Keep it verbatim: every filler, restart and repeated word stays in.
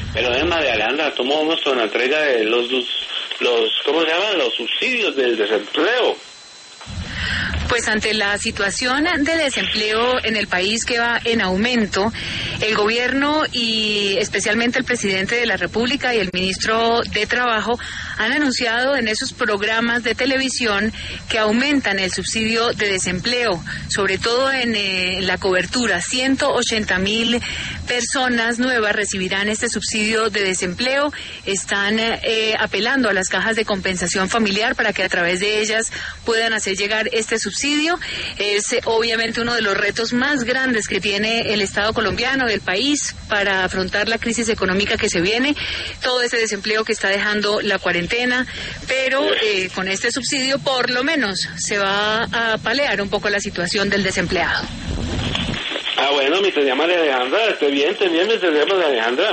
Pero es María Alejandra, ¿cómo vamos con la entrega de los, los, los, ¿cómo se llaman? Los subsidios del desempleo. Pues ante la situación de desempleo en el país que va en aumento, el gobierno y especialmente el presidente de la República y el ministro de Trabajo han anunciado en esos programas de televisión que aumentan el subsidio de desempleo, sobre todo en eh, la cobertura. ciento ochenta mil personas nuevas recibirán este subsidio de desempleo. Están eh, apelando a las cajas de compensación familiar para que a través de ellas puedan hacer llegar este subsidio. Es eh, obviamente uno de los retos más grandes que tiene el Estado colombiano, del país, para afrontar la crisis económica que se viene, todo ese desempleo que está dejando la cuarentena, pero eh, con este subsidio por lo menos se va a paliar un poco la situación del desempleado. Ah, bueno, mi querida María Alejandra, esté bien, esté bien, mi querida María Alejandra.